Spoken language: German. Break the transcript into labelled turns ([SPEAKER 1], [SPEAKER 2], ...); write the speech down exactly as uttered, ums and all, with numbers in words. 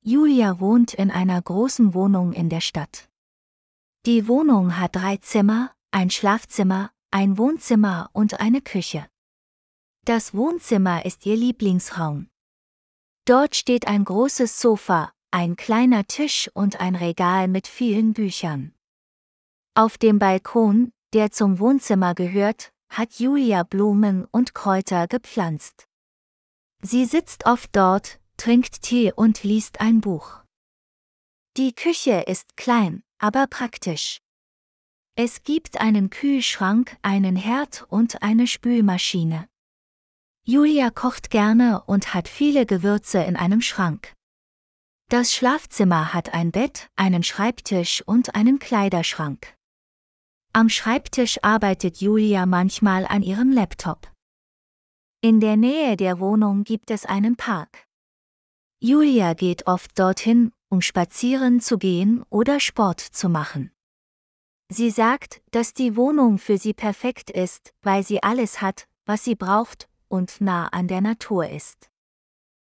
[SPEAKER 1] Julia wohnt in einer großen Wohnung in der Stadt. Die Wohnung hat drei Zimmer, ein Schlafzimmer, ein Wohnzimmer und eine Küche. Das Wohnzimmer ist ihr Lieblingsraum. Dort steht ein großes Sofa, ein kleiner Tisch und ein Regal mit vielen Büchern. Auf dem Balkon, der zum Wohnzimmer gehört, hat Julia Blumen und Kräuter gepflanzt. Sie sitzt oft dort, trinkt Tee und liest ein Buch. Die Küche ist klein, aber praktisch. Es gibt einen Kühlschrank, einen Herd und eine Spülmaschine. Julia kocht gerne und hat viele Gewürze in einem Schrank. Das Schlafzimmer hat ein Bett, einen Schreibtisch und einen Kleiderschrank. Am Schreibtisch arbeitet Julia manchmal an ihrem Laptop. In der Nähe der Wohnung gibt es einen Park. Julia geht oft dorthin, um spazieren zu gehen oder Sport zu machen. Sie sagt, dass die Wohnung für sie perfekt ist, weil sie alles hat, was sie braucht, und nah an der Natur ist.